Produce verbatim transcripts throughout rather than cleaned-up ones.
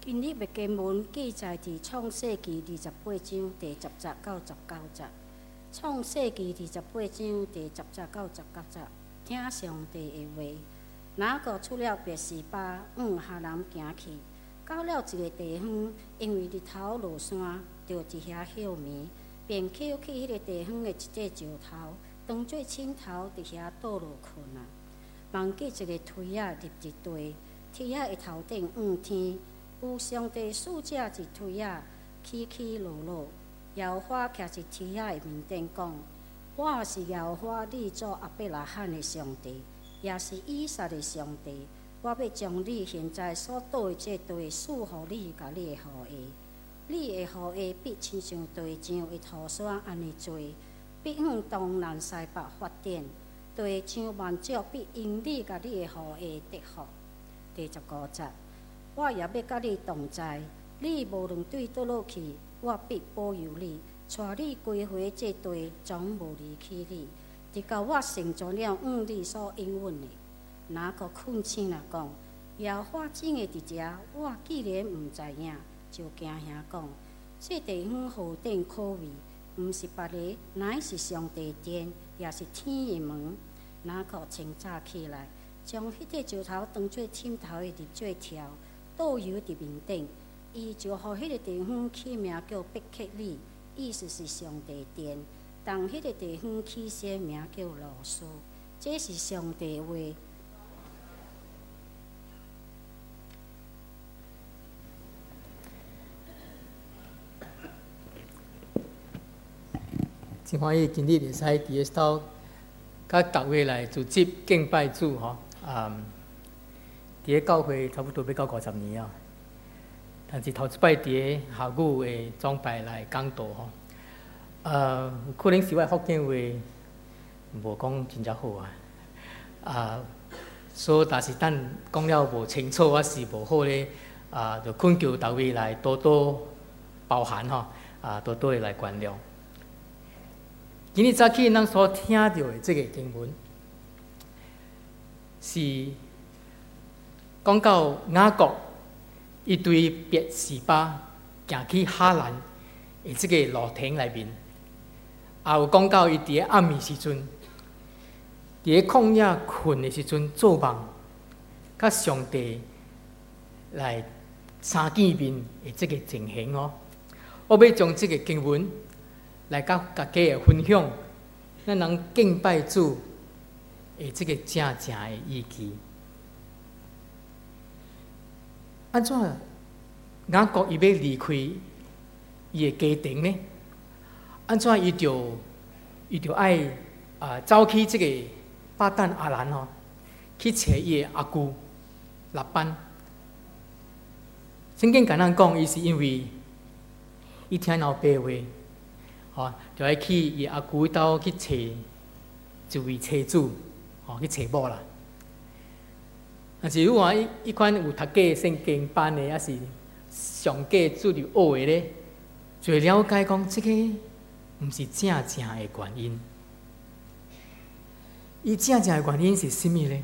今日的经文记载伫创世纪二十八章第十节到十九节。创世纪二十八章第十节到十九节，听上帝的话。雅各出了别是巴，往哈南行去，到了一个地方，因为日头落山，就伫遐休眠，便捡去迄个地方的一块石头，当做枕头，伫遐倒落困啊。望见一个梯仔入一地，梯仔的头顶往天，有上帝使者伫梯仔起起落落。耶和华徛伫梯仔的面顶讲：“我是耶和华你祖亚伯拉罕的上帝，也是以撒的上帝。我要将你现在所倒的这地赐予你，甲你的后裔。你的后裔必亲像地上的土山安尼多，必向东南西北发展。地上万族必因你甲你的后裔得福。”第十五节，我也要甲你同在，你无论对倒落去，我必保佑你，带你归回这地，总无离弃你，直到我成全了往你所应允的。雅各困醒了，讲：耶和华真的伫遮，我既然毋知影，就惊吓讲：这地方何等可畏！毋是别个，乃是上帝殿，也是天的门。雅各清早起来，将迄块石头当做枕头的入做条，倒游伫面顶。伊就互迄个地方起名叫伯克利，意思是上帝殿。但迄个地方起些名叫罗斯，这是上帝话。 真欢喜，今日会使伫个头，甲各位来组织敬拜主吼。啊，伫个教会差不多要到五十年啊。但是头一摆伫个校务的装备来讲道吼，呃，可能是我福建话无讲真正好啊，啊，所以但是等讲了无清楚，我是无好咧，啊，就恳求大家来多多包涵吼，啊，多多的来原谅。今日早起咱所听到的这个经文，是讲到雅各。伊对别是巴行去哈兰的即个路程内面，也有讲到伊伫个暗暝时阵，伫个旷野困的时阵做梦，甲上帝来相见面的即个情形哦。我要将即个经文来甲大家的分享，咱人敬拜主的即个正正的意义。安怎雅各伊要离开伊的家庭呢？安怎伊就伊就爱啊走去即个巴旦阿兰吼，去找伊的阿舅拉班。圣经甲咱讲，伊是因为伊听老爸话，吼，就爱去伊阿舅兜去找一位妻子，吼，去找某啦。但是如果伊伊款有读过圣经班的，还是上过主流学的咧，就会了解讲，这个毋是正正的原因。伊正正的原因是甚物呢？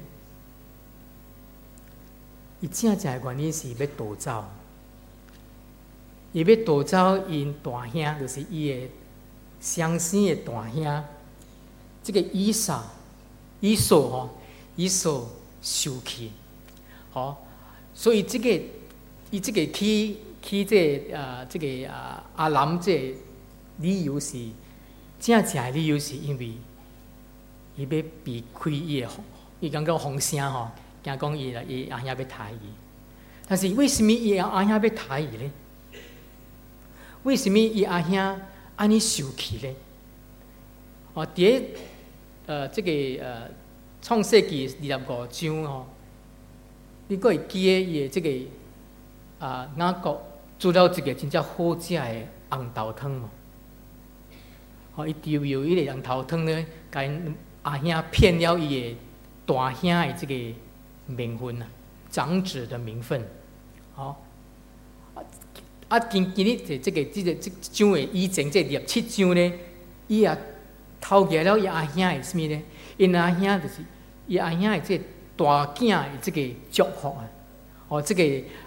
伊正正的原因是要逃走，伊要逃走因大兄，就是伊的相生的大兄，这个以撒、以扫吼，以扫受气。好，所以这个，伊这个去去这个、呃这个啊阿兰这理由是正正的理由是因为伊要避开伊的，伊感觉风声吼，惊讲伊啦伊阿兄要杀伊。但是为什么伊阿兄要杀伊呢？为什么伊阿兄安尼受气呢？哦，伫个呃这个呃创世纪二十五章吼。你阁会记得伊的即个啊雅各煮了一个真正好食的红豆汤嘛？吼，伊就由伊个红豆汤咧，甲因阿兄骗了伊的大兄的即个名分啊，长子的名分。吼，啊今今日这这个即个即章的以前这二十七章咧，伊也偷夹了伊阿兄的什物咧？因阿兄就是伊阿兄的即。大囝的这个祝福啊，哦，这个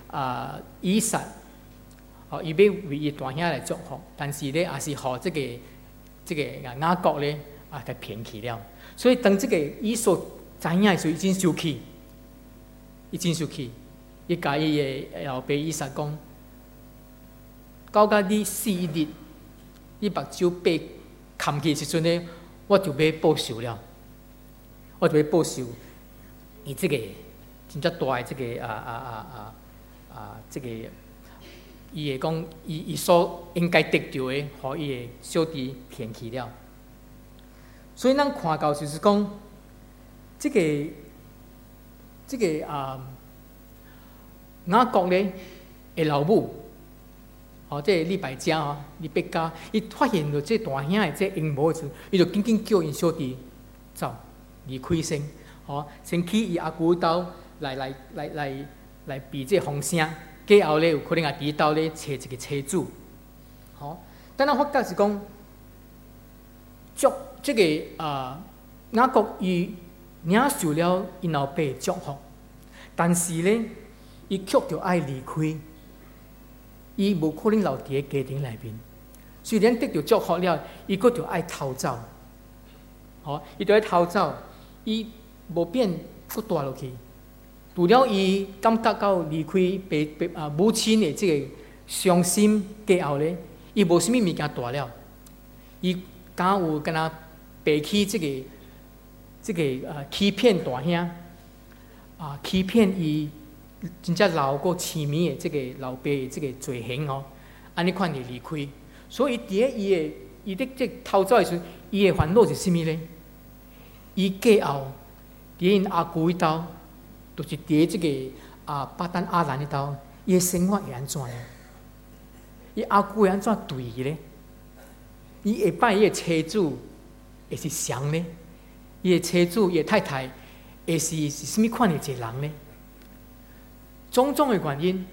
啊、呃、以撒，哦，伊要为伊大兄来祝福，但是咧也是互这个这个雅各咧啊，给骗去了。所以当这个以扫知影的时候，已经生气，已经生气，伊甲伊的后辈以撒讲：，到甲你死一日，你目睭被砍去时阵咧，我就要报仇了，我就要报仇。伊这个真正大的这个啊啊啊啊啊，这个伊会讲，伊伊所应该得到的，互伊的小弟骗去了。所以咱看到就是讲，这个这个啊，雅各咧的老母，哦，这个利百加哦，利百加，伊发现到这大兄的这阴谋的时候，伊就紧紧叫因小弟走离开先，哦，先去伊阿姑兜来来来来来避这风声，过后咧有可能也伫兜咧找一个车主，好、哦，但咱发觉是讲，祝这个啊雅各伊领受了因老爸的祝福，但是咧，伊却着爱离开。伊无可能留伫个家庭内面，虽然得到祝福了，伊阁着爱逃走，吼、哦，伊着爱逃走，伊无变阁大落去。除了伊感觉到离开爸爸啊母亲的这个伤心过后咧，伊无啥物物件大了，伊敢有敢若背起这个这个呃欺骗大兄啊，欺骗伊。真正老过痴迷的这个老爸的这个罪行哦，安尼款就离开。所以伫咧伊的伊伫这逃走的时候，伊的烦恼是啥物呢？伊过后伫因阿姑迄兜，就是伫这个啊巴丹阿兰迄兜，伊的生活会安怎呢？伊阿姑会安怎对伊呢？伊下摆伊的车主会是谁呢？伊的车主、伊的太太会是是啥物款的一个人呢？种种的原因，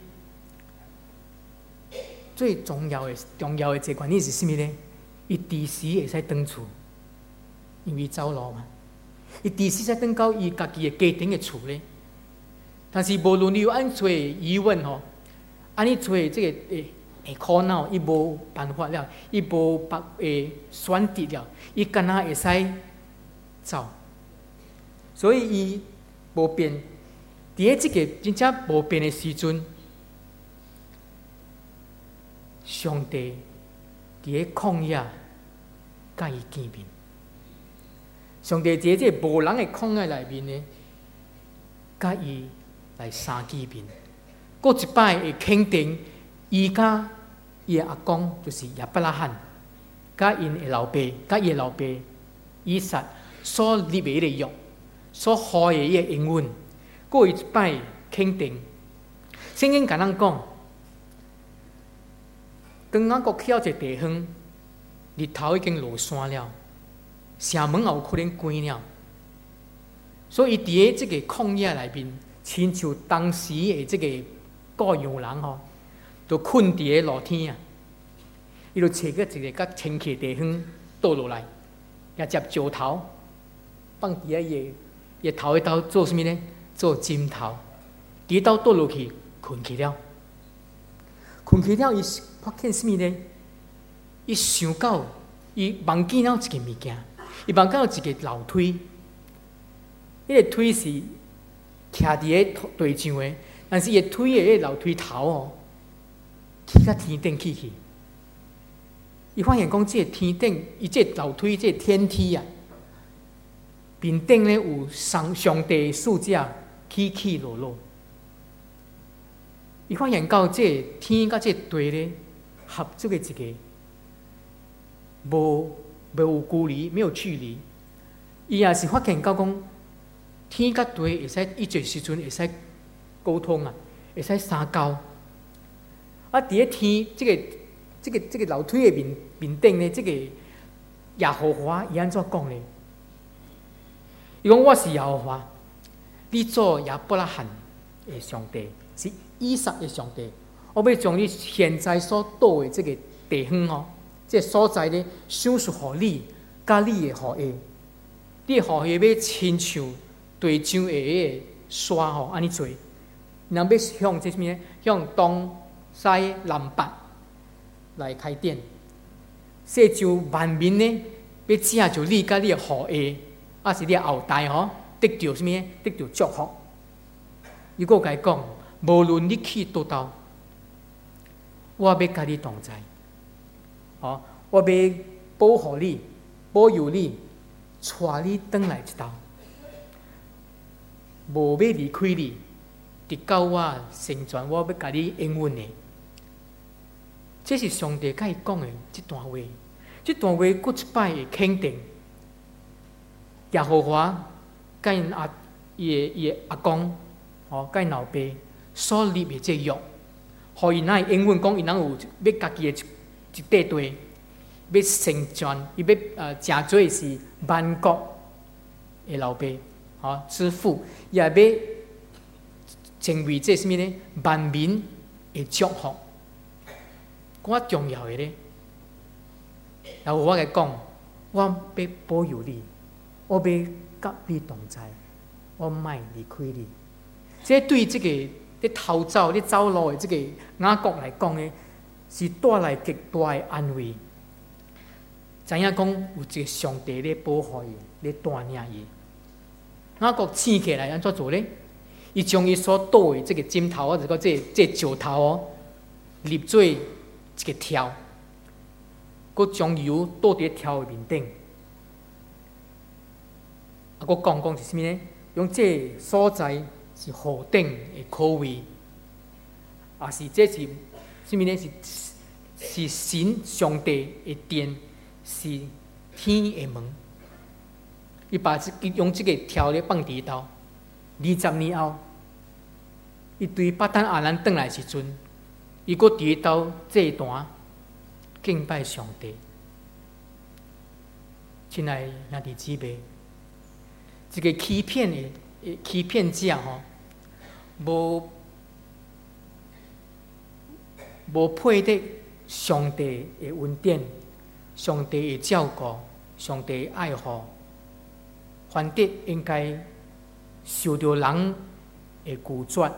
最重要的、重要的一个原因是啥物呢？伊第时会使转厝，因为走路嘛。伊第时才转到伊家己的家庭的厝咧。但是无论你有安做疑问吼，安尼做这个诶会苦恼，伊无办法了，伊无别诶选择了，伊干那会使走，所以伊无变。伫咧即个真正无变的时阵，上帝伫咧旷野甲伊见面。上帝伫咧即个无人的旷野内面呢，甲伊来相见面。过一摆会肯定伊甲伊的阿公就是亚伯拉罕，甲因的老爸，甲伊的老爸以撒所立的个约，所许的个应允。过一摆肯定，圣经甲咱讲，当雅各去到一个地方，日头已经落山了，城门也有可能关了，所以伫咧即个旷野内面，亲像当时的即个雇羊人吼，就困伫咧露天啊，伊就找个一个较清气的地方倒落来，也接石头放伫咧伊伊头迄兜做啥物呢？做枕头，伫倒倒落去，困去了。困去了，伊发现什么呢？伊想到，伊忘记了一个物件，伊忘记了一个楼梯。迄个梯是徛伫咧地上的，但是伊个梯的迄个楼梯头哦，起到天顶去去。伊发现讲，即个天顶，伊即个楼梯，即个天梯啊，面顶咧有上上帝数架。起起落落，伊发现到这天甲这地咧合作的一个无无有距离，没有距离。伊也是发现到讲天甲地会使伊一时阵会使沟通啊，会使相交。啊，伫咧天这个这个这个楼梯的面面顶咧，这个耶和华伊安怎讲咧？伊讲我是耶和华。你做亚伯拉罕的上帝，是以撒的上帝。我要将你现在所到的这个地方哦，这个所在咧，赏赐予你，甲你的后裔。你的后裔要亲像地上的个沙吼，安尼做， 人要向这什么？向东西南北来开展。说就万民呢，要借就你甲你的后裔，还是你的后代吼，得到什么？得到祝福。伊个甲伊讲，无论你去叨倒，我要甲你同在。哦，我要保护你，保佑你，带你转来一道，无要离开你，直到我成全我要甲你应允的。这是上帝甲伊讲的这段话。这段话佫一摆会肯定耶和华甲因阿伊的伊的阿公，哦，甲因老爸所立的这约，互因会应允讲，因能有要家己的一一块地，要成全，伊要呃诚做是万国的老爸，哦，之父，也要成为这什么呢？万民的祝福。我重要的咧，然后我甲讲，我要保佑你，我要甲你同在，我莫离开你。这对这个咧逃走、咧走路的这个雅各来讲呢，是带来极大的安慰。知影讲有一个上帝咧保护伊，咧带领伊。雅各醒起来安怎做咧？伊将伊所倒的这个枕头，或者讲这这石头哦，立做一个条，佮将油倒伫条的面顶。啊，佮讲讲是啥物呢？用这所在是何等的可畏，啊是这是啥物呢？是是神上帝的殿，是天的门。伊把伊用这个条咧放伫兜。二十年后，伊对巴丹阿兰转来时阵，伊阁伫兜祭坛敬拜上帝。亲爱兄弟姊妹，一个欺骗的欺骗者吼，无无配得上帝的恩典、上帝的照顾、上帝的爱护，反得应该受到人的拒绝。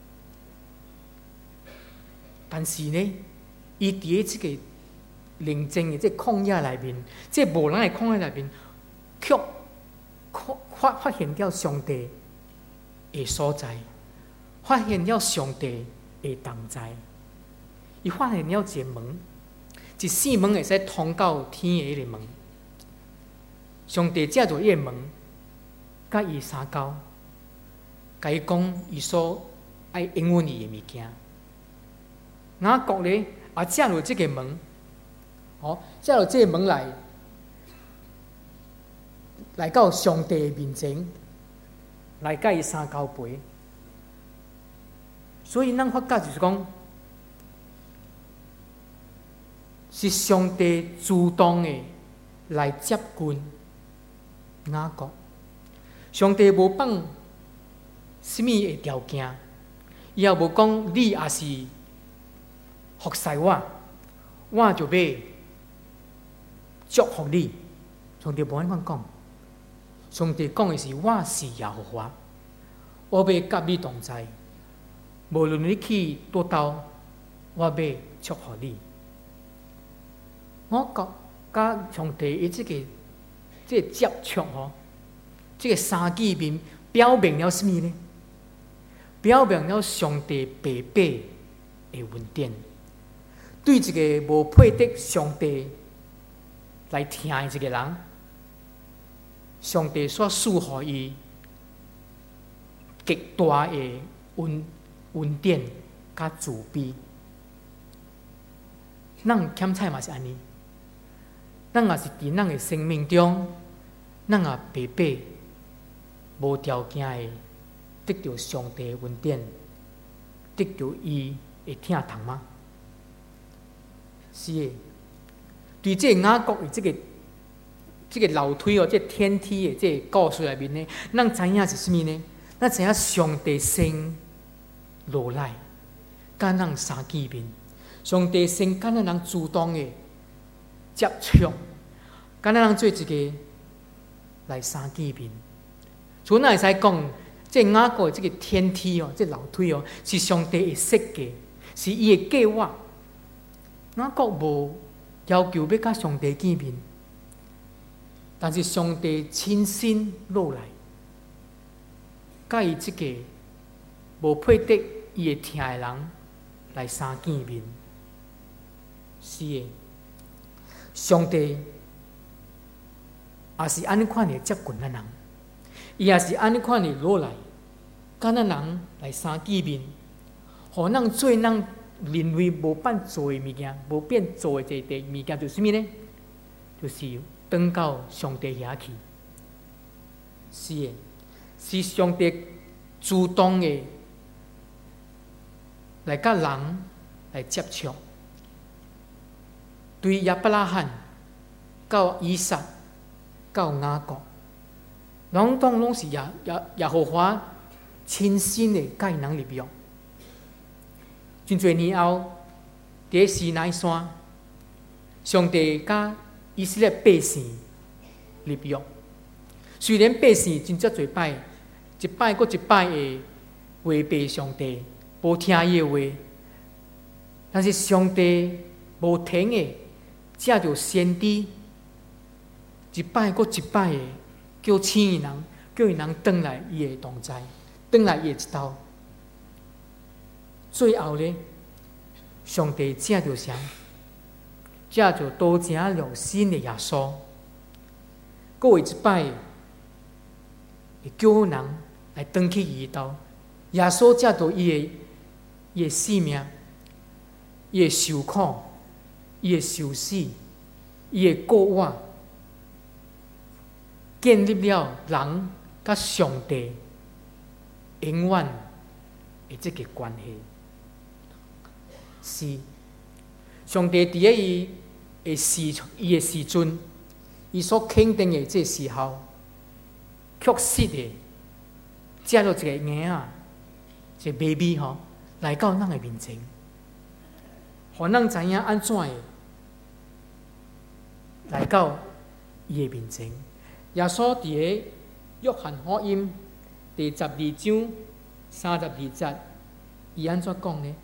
但是呢，伊伫即个宁静的这旷野内面，这无人的旷野内面，却发发现了上帝的所在，发现了上帝的同在。伊发现了一个门，一扇门会使通到天的迄个门。上帝借着迄个门，甲伊相交，甲伊讲伊所爱应允伊的物件。雅各咧也借着这个门，哦，借着这个门来，来到上帝的面前，来甲伊相交陪。所以咱发觉就是讲，是上帝主动的来接近雅各。上帝无放什么的条件，伊也无讲你也是服侍我，我就要祝福你。上帝无安怎讲，上帝讲的是我是耶和华，我要甲你同在，无论你去叨倒，我要祝福你。我甲甲上帝伊即个即个接触吼，即个三见面表明了什么呢？表明了上帝白白的恩典。对一个无配得上帝来听的一个人，上帝所赐予伊极大的恩恩典甲慈悲。咱欠菜嘛是安尼，咱也是伫咱的生命中，咱也白白无条件的得到上帝的恩典，得到伊的疼痛吗？是的，对这雅各的这个这个楼梯哦，这天梯的这个故事内面呢，咱知影是什么呢？咱知影上帝先落来，甲咱相见面。上帝先甲咱人主动的接触，甲咱人做一个来相见面。所以咱会使讲， 这雅各这个天梯哦，这楼梯哦，是上帝的设计，是伊的计划。雅各无要求要甲上帝见面，但是上帝亲身落来，甲伊这个无配得伊会听的人来相见面。是的，上帝也是安尼款的接近咱人，伊也是安尼款的落来，甲咱人来相见面，互咱做咱认为无办做的物件，无变做的一个物件，就是啥物呢？就是转到上帝遐去。是的，是上帝主动的来甲人来接触。对亚伯拉罕、到以撒、到雅各，拢当拢是耶耶耶和华亲身的甲因人立约。真侪年后，伫西奈山，上帝甲以色列百姓立约。虽然百姓真正侪摆，一摆过一摆的违背上帝，无听伊的话，但是上帝无停的。借着先知，一摆过一摆的叫醒伊人，叫伊人转来伊的同在，转来伊的一道。最后呢，上帝借着啥？借着多正良心的耶稣，搁有一摆会叫人来转去伊的道。耶稣借着伊的伊的性命，伊的受苦。伊的受死，伊的过活，建立了人甲上帝永远的这个关系。是上帝伫咧伊的时，伊的时阵，伊所肯定的这时候，确实的借了一个婴仔，一个 baby 吼，来到咱的面前。互咱知影安怎的来到伊的面前。耶稣伫个约翰福音第十二章三十二节，伊安怎讲呢？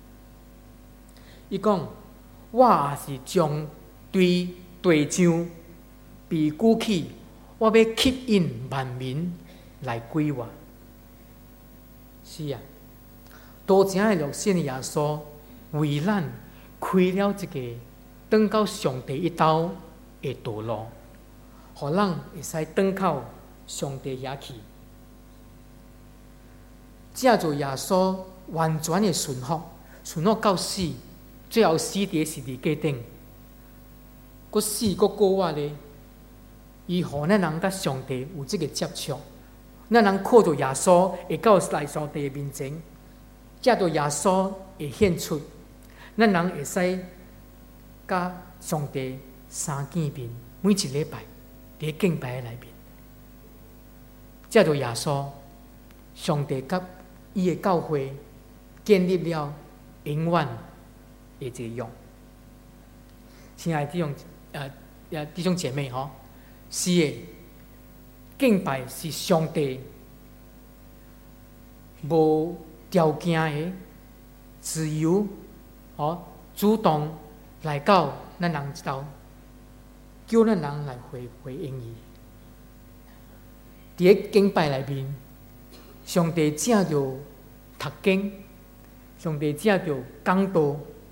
伊讲：我也是将对地上被举起，我要吸引万民来归我。是啊，多正的乐信的耶稣。为咱开了一个转到上帝一道的道路，互咱会使转到上帝遐去。借着耶稣完全的顺服，顺服到死，最后死伫十字架顶，佫死佫过活咧，伊互咱人甲上帝有这个接触，咱人靠着耶稣会到来上帝的面前，借着耶稣会显出。咱人会使甲上帝相见面，每一礼拜伫敬拜内面，借着耶稣，上帝甲伊的教会建立了永远的一个约。亲爱的弟兄呃呃弟兄姐妹吼，是的，敬拜是上帝无条件的自由。哦，主动来到咱人一道，叫咱人来回回应伊。伫咧敬拜内面，上帝借着读经，上帝借着讲道，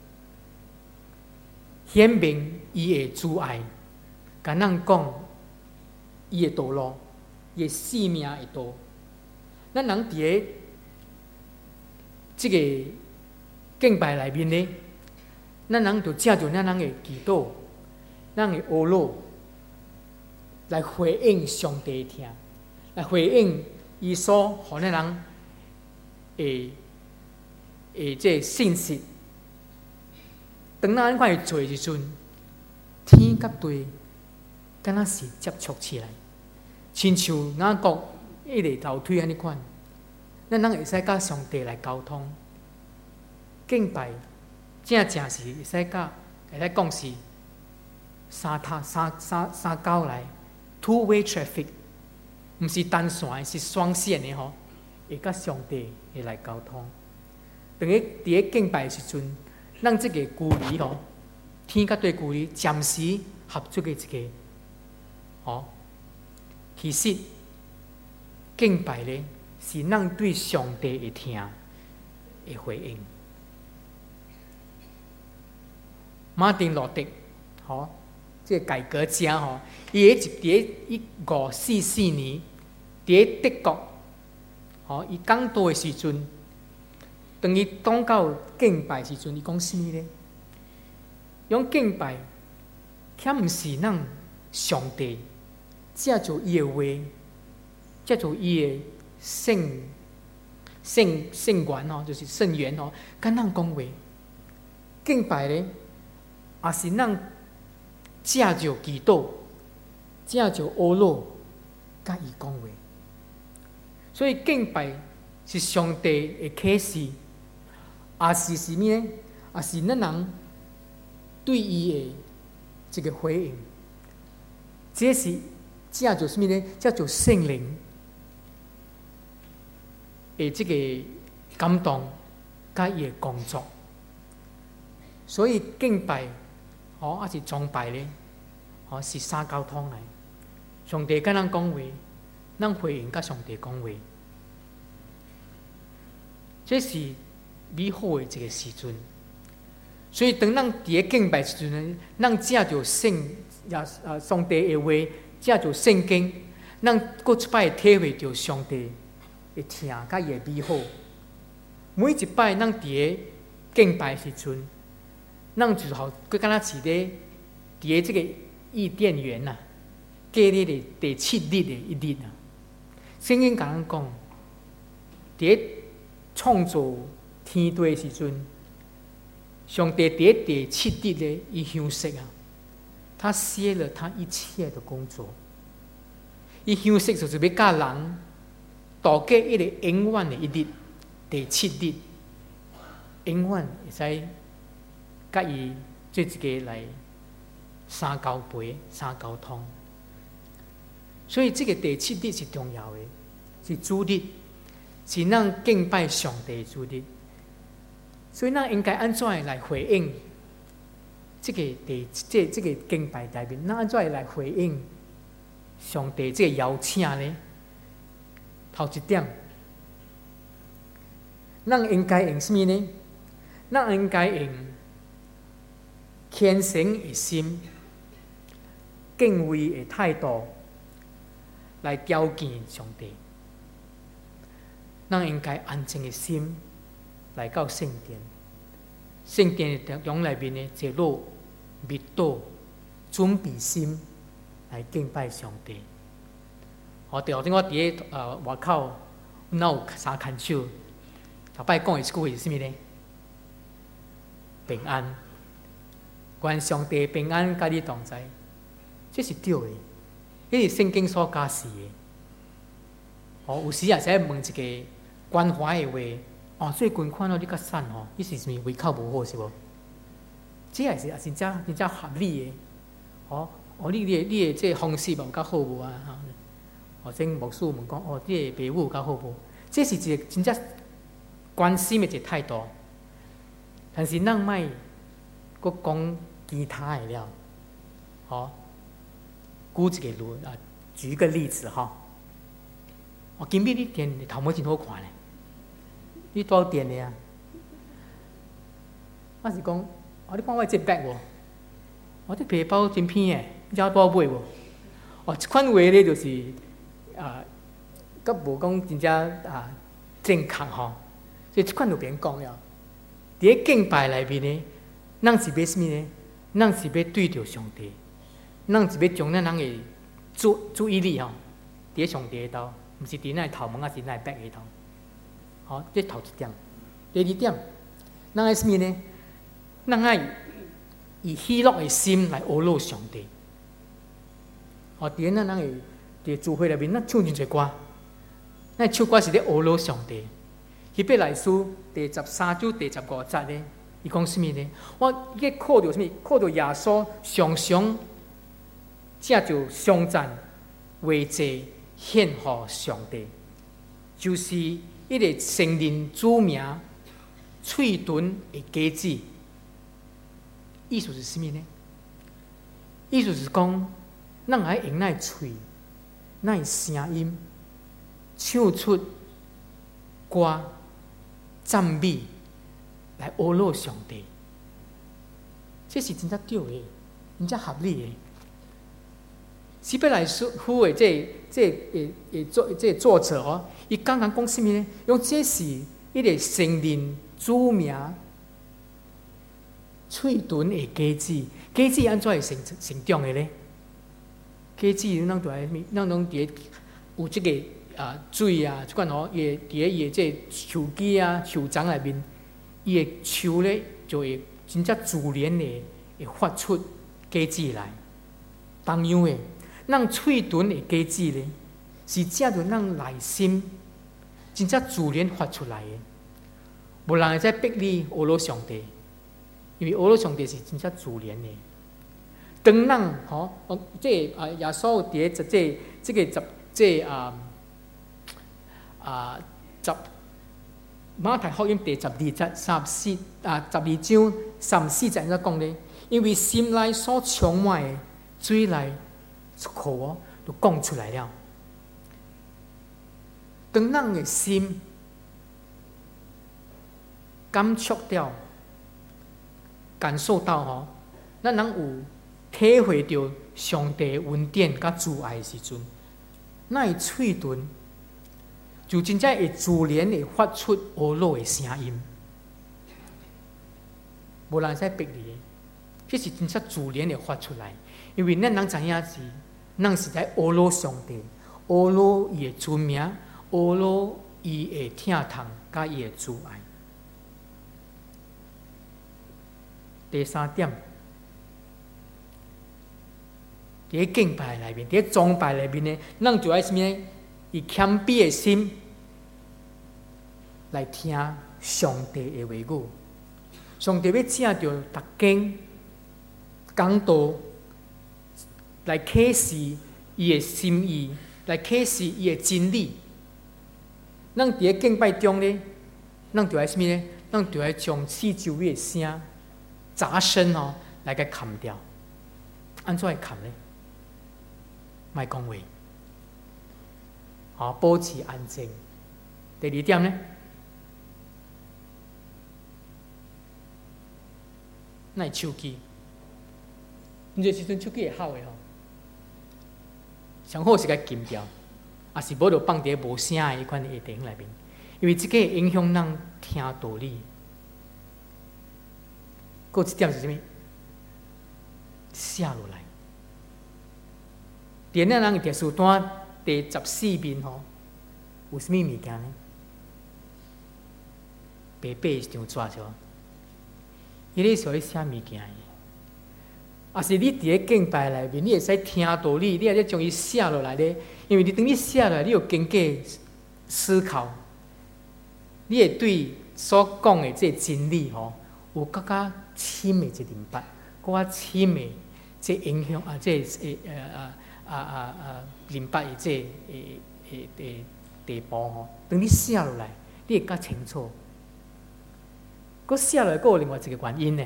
显明伊的主爱，甲咱讲伊的道路，伊的生命的道。咱人伫咧这个敬拜内面呢，咱人就借着咱人的祈祷、咱的学路，来回应上帝的听，来回应伊所互咱人的诶这信息。当咱安款做的时阵，天甲地敢若是接触起来，亲像雅各迄个楼梯安尼款，咱人会使甲上帝来沟通。敬拜正正是会使甲，会使讲是三塔三三三角来 two way traffic， 毋是单线，是双线的吼。 会甲上帝会来沟通。等于伫咧敬拜时阵，咱即个距离吼，天甲地距离暂时合作的一个，吼，其实敬拜咧是咱对上帝会听的回应。马丁路德，吼，即个改革家吼，伊喺一伫一五四四年，伫咧德国，吼，伊讲道的时阵，当伊讲到敬拜时阵，伊讲啥物咧？用敬拜，遐毋是咱上帝借助伊的话，借助伊的圣圣圣言吼，就是圣言吼，甲咱讲话。敬拜咧，也是咱借助祈祷，借助阿罗，甲伊讲话。所以敬拜是上帝的启示，也是啥物咧？也是咱人对伊的一个回应。这是借助啥物咧？借助圣灵的这个感动，甲伊的工作。所以敬拜，哦，还是崇拜咧，哦，是三沟通来。上帝甲咱讲话，咱回应甲上帝讲话，这是美好的一个时阵。所以当咱伫咧敬拜时阵呢，咱借着圣也啊上帝的话，借着圣经，咱搁一摆体会着上帝的听甲伊的美好。每一摆咱伫咧敬拜时阵，咱就好，佮敢若是咧伫咧即个伊甸园呐，过日的第七日的一日啊。圣经甲咱讲，伫咧创造天地的时阵，上帝伫咧第七日咧，伊休息啊，他歇了他一切的工作。伊休息就是要教人度过一个永远的一日，第七日，永远会使甲伊做一个来三交陪、三沟通。所以这个第七日是重要的，是主日，是咱敬拜上帝的主日。所以咱应该安怎来回应这个第这这个敬拜内面？咱安怎来回应上帝这个邀请呢？头一点，咱应该用什么呢？咱应该用虔诚的心、敬畏的态度来朝见上帝。咱应该安静的心来到圣殿。圣殿的中内面呢，坐落密祷、准备心来敬拜上帝。哦，对，后阵我伫咧呃外口，哪有三牵手？头摆讲的一句话是啥物呢？平安，愿上帝平安甲你同在，这是对的，这是圣经所教示的。哦，有时也使问一个关怀的话，哦，最近看到你较瘦吼，你是啥物胃口无好是无？这也是也真正真正合理的。哦，哦，你你你的这方式有较好无啊？哦，这牧师问讲，哦，你的爸母有较好无？这是一个真正关心的一个态度。但是咱莫搁讲其他的了，好，举一个例啊，举一个例子哈。哦，今日你店头毛真好看咧，你多少店的啊？我是讲，哦，你看我这包无？哦，这皮包真偏诶，你知影多少买无？哦，这款话咧就是啊，佮无讲真正啊正确吼，所以这款就免讲了。伫咧敬拜内面呢，咱是要什么呢？咱是要对着上帝，咱是要将咱人的注注意力吼，伫咧上帝兜，毋是伫咱头毛，还是咱背下头。好，这头一点。第二点，咱爱什么呢？咱爱以喜乐的心来阿罗上帝。好，伫咧咱人的伫聚会内面，咱唱真侪歌，咱唱歌是咧阿罗上帝。希伯来书第十三章第十五节咧，伊讲什么呢？我伊靠着什么？靠着耶稣常常借着颂赞、慰藉献予上帝，就是一个圣人主名，喙唇的假子。意思是什么呢？意思是讲，咱爱用咱喙、咱声音，唱出歌、赞美，来阿罗上帝。这是真正对的，真正合理的。希伯来书的这这诶诶作这作者哦，伊刚刚讲什么呢？用这是一个圣人主名。喙唇的假子，假子安怎会成成长的呢？假子咱就爱，咱拢伫有即、这个啊水啊，即款吼，伊伫咧伊的这树枝啊、树丛内面，伊的树咧就会真正自然的会发出假子来。同样的，咱喙唇的假子咧，是借着咱内心真正自然发出来的，无人会再逼你阿罗上帝。因为阿罗上帝是真正自然的，当咱吼，哦，这啊耶稣伫咧这这这个十这啊啊十马太福音第十二节三十四啊十二章三十四节安怎讲呢？因为心内所充满的，嘴内口哦都讲出来了。当咱的心感触到。感受到吼，咱人有体会到上帝恩典甲慈爱的时阵，咱的喙唇就真正会自然的发出阿罗的声音，无人使逼你的，这是真正自然的发出来。因为咱人知影是，咱是在阿罗上帝，阿罗伊的尊名，阿罗伊的疼痛甲伊的慈爱。第三点，伫敬拜内面，伫崇拜内面呢，咱就爱什么呢？以谦卑的心来听上帝的话语。上帝要借着逐间讲道来启示伊的心意，来启示伊的真理。咱伫咧敬拜中呢，咱就爱什么呢？咱就爱将四周围的声。杂声哦，来甲砍掉，安怎会砍呢？莫讲话，好，保持安静。第二点呢，那手机，你这时阵手机会好的吼，上好是甲禁掉，也是无就放伫无声的迄款的电影内面，因为这个会影响咱听道理。还有一点是什么？写落来。伫咱人的历史单第十四面吼，有什么物件呢？白白一张纸条，伊咧是咧写物件的。啊，是你伫咧敬拜内面，你会使听道理，你会使将伊写落来咧。因为你等你写落来，你有经过思考，你会对所讲的这真理吼，有更加深的一明白，更加深的这影响啊，这诶呃啊啊啊啊明白的这诶诶诶地步吼。当你写落来，你会较清楚。佮写落来，佮有另外一个原因呢，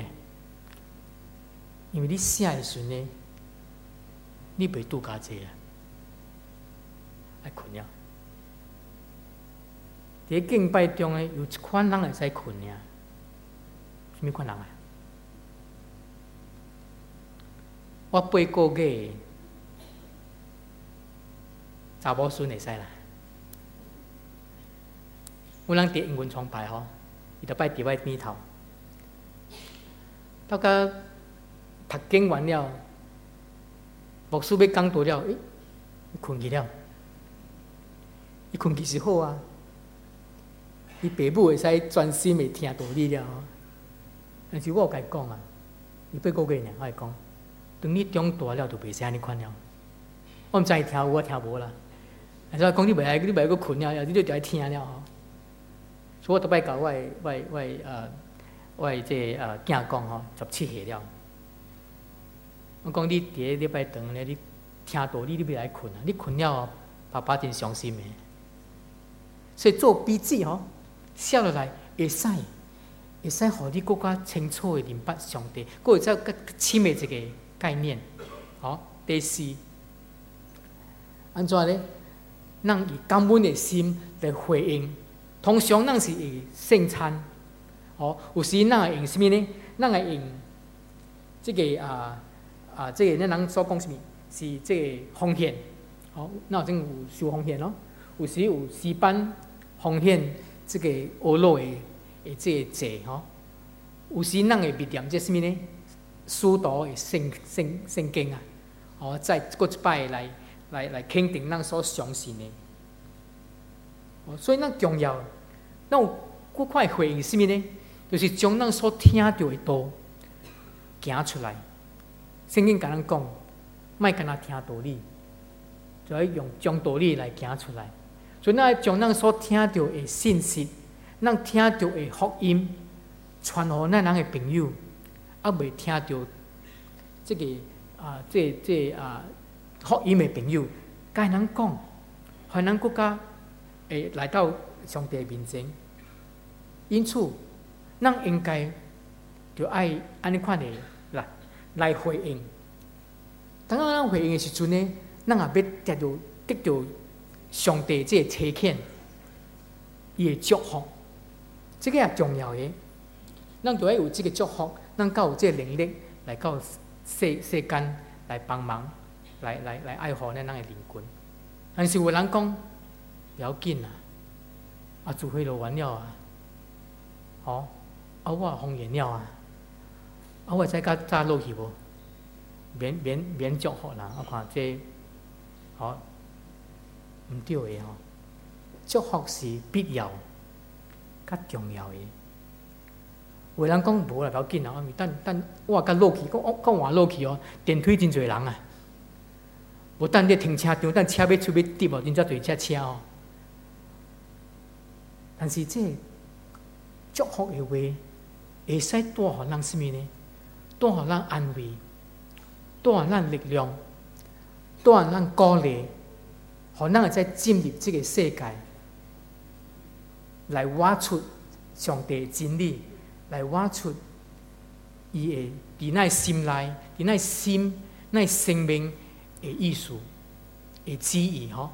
因为你写的时阵呢，你袂拄加济啊，爱困了。伫敬拜中呢，有一款人会使困尔，什么款人啊？我八个月查某孙会使啦。有人伫英文崇拜吼，伊就摆伫我边头，到甲读经完了，牧师要讲道了，诶，伊困去了。伊困去是好啊，伊爸母会使专心的听道理了。但是我有甲伊讲啊，伊八个月呢，我会讲，当你长大了就袂使安尼款了。我毋知伊听有，我听无啦。但是我讲你袂爱，你袂爱阁困了，你就着爱听了吼。所以我倒摆甲我的、我的、我的呃、我的这呃囝讲吼，十七岁了。我讲你伫咧礼拜堂咧，你听道理你袂爱困啊，你困了，爸爸真伤心的。 所以做笔记吼，写落来会使，会使互你更加清楚的明白上帝，佫会再更深的一个概念。好，第四，安怎呢？咱以感恩的心来回应。通常咱是以圣餐，哦，有时咱会用什么呢？咱会用这个啊啊，这个咱人所讲什么？是这个奉献。好，那有种有收奉献咯，有时有诗班奉献这个俄罗的的这个祭吼，有时咱会密念这什么呢？书读的圣圣圣经啊，哦，再过一摆来来来肯定咱所相信的。哦，所以咱重要，咱有搁快回应什么呢？就是将咱所听到的道行出来。圣经甲咱讲，莫干那听道理。就要用将道理来行出来，所以咱要将咱所听到的信息，咱听到的福音，传予咱人的朋友，啊，未听到这个啊，这这啊福音的朋友，甲人讲，互咱国家会来到上帝面前。因此，咱应该就爱安尼款的来来回应。当咱回应的时阵呢？咱也要得到得到上帝这个差遣，伊的祝福，这个也重要的。咱就要有这个祝福，咱才有这个能力来到世世间来帮忙，来来来爱护咱人的灵魂。但是有人讲，不要紧啊，啊，聚会就完了啊，哦，啊，我奉献了啊，啊，我再甲早落去无？免免免祝福啦！我看这。好，唔对的吼，祝福是必要、较重要的。有人讲无啦，不要紧啦，但但我甲落去，讲讲我落去哦，电梯真侪人啊，无等你停车场，等车要出要滴哦，真正侪只车哦。但是这祝福的话，会使带互咱什么呢？带互咱安慰，带互咱力量。带互咱鼓励，互咱会再进入这个世界，来挖出上帝的真理，来挖出伊的伫咱心内、伫咱心、咱生命的意思、的旨意吼。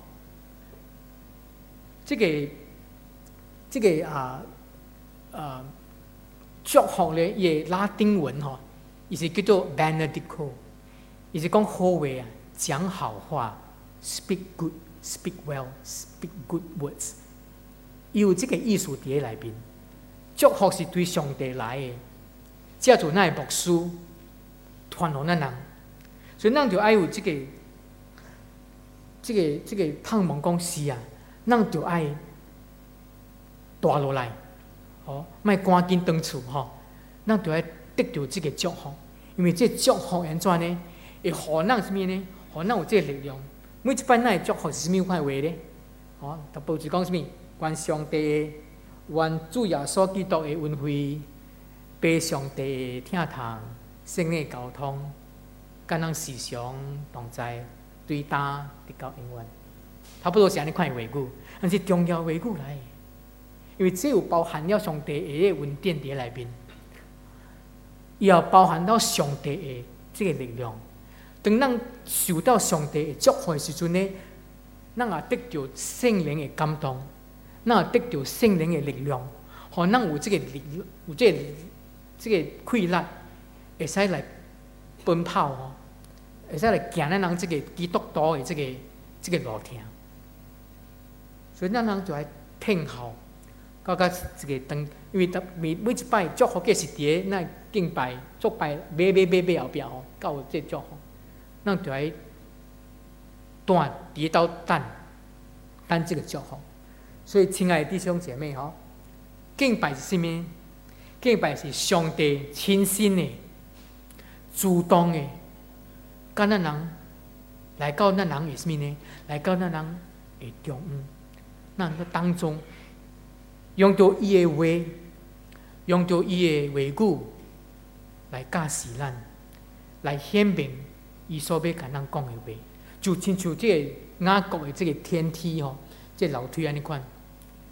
这个、这个啊啊祝福咧，伊的拉丁文吼，伊是叫做 benedico， 伊是讲好话啊。讲好话 ，speak good, speak well, speak good words， 有这个意思伫咧内面。祝福是对上帝来的，借助咱的牧师传予咱人，所以咱就爱有这个、这个、这个盼望讲是啊，咱就爱大落来，哦，莫赶紧回厝吼，咱就爱得到这个祝福，因为这祝福安怎呢？会互咱什么呢？互咱有这个力量。每一摆咱的祝福是什么款话呢？哦，他报纸讲什么？愿上帝、愿主耶稣基督的恩惠，被上帝听堂圣灵交通，甲咱时常同在，对答直到永远。差不多是安尼款的话语，但是重要话语来，因为这有包含了上帝的恩典伫内面，也有包含到上帝的这个力量。当咱受到上帝的祝福的时阵呢，咱也得到圣灵的感动，咱也得到圣灵的力量，互咱有这个力，有这个这个气力，会使来奔跑吼，会使来行咱人这个基督徒的这个这个路程。所以咱人就爱听候，到甲这个当，因为每每一摆祝福计是伫咧咱敬拜、祝拜、买买买买后壁吼，到有这祝福。咱就爱等，伫到等，等这个祝福。所以，亲爱的弟兄姐妹吼，敬拜是什么？敬拜是上帝亲身的、主动的，甲咱人来到咱人的什么呢？来到咱人的中央，咱在当中用到伊的话，用到伊的话语来教示咱，来显明。伊所要甲咱讲的话，就亲像这个雅各的这个天梯吼，这楼梯安尼款，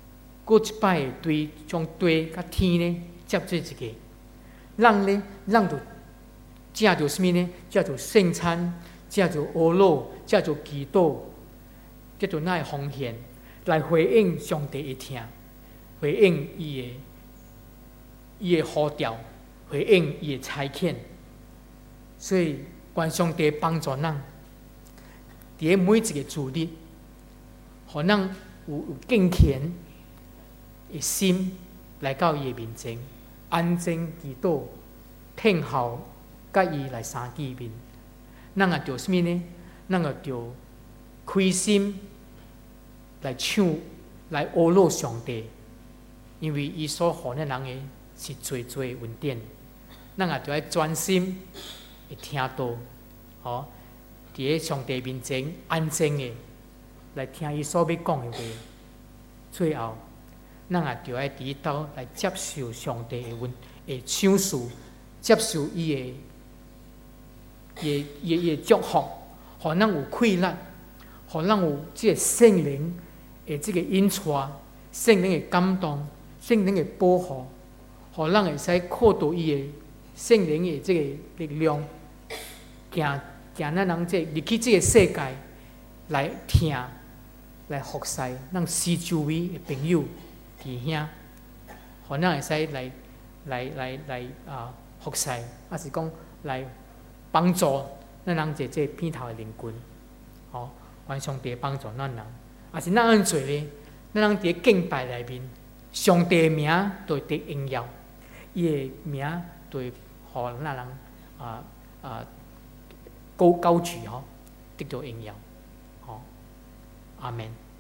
过一摆会对将地甲天呢接做一个，人呢，人就食着什么呢？食着圣餐，食着乌肉，食着祈祷，叫做那奉献来回应上帝的听，回应伊的伊的呼召，回应伊的差遣。所以，愿上帝帮助咱，伫每一个主日，互咱有有敬虔的心来到伊的面前，安静祈祷，听候甲伊来相见面。咱也着什么呢？咱也着开心来唱，来阿乐上帝，因为伊所予咱人的是最最恩典。咱也着爱专心会听到，哦，伫咧上帝面前安静的来听伊所要讲的话。最后，咱也着爱伫咧兜来接受上帝的恩的赏赐，接受伊的伊伊伊的祝福，互咱有快乐，互咱有即个圣灵的即个引带，圣灵的感动，圣灵的保护，互咱会使靠到伊的圣灵的即个力量，行行咱人即入去即个世界来听，来服侍咱四周围的朋友弟兄，互咱会使来来来来啊服侍，还是讲来帮助咱人这这片头的灵魂，哦，愿上帝帮助咱人，也是咱安做咧，咱人伫敬拜内面，上帝的名就会得荣耀，伊的名就会互咱人啊啊高高举吼，得到荣耀，吼，阿门。